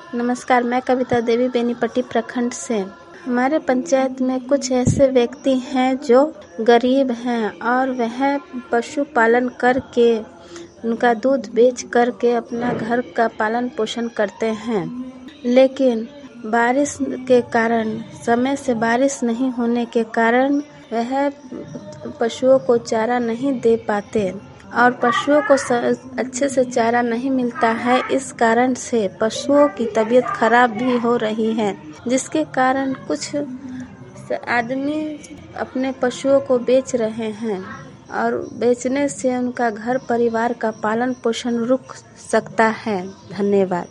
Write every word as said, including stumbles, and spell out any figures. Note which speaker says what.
Speaker 1: नमस्कार, मैं कविता देवी बेनीपट्टी प्रखंड से। हमारे पंचायत में कुछ ऐसे व्यक्ति हैं जो गरीब हैं और वह पशुपालन करके उनका दूध बेच करके अपना घर का पालन पोषण करते हैं, लेकिन बारिश के कारण समय से बारिश नहीं होने के कारण वह पशुओं को चारा नहीं दे पाते और पशुओं को अच्छे से चारा नहीं मिलता है। इस कारण से पशुओं की तबीयत खराब भी हो रही है, जिसके कारण कुछ आदमी अपने पशुओं को बेच रहे हैं और बेचने से उनका घर परिवार का पालन पोषण रुक सकता है। धन्यवाद।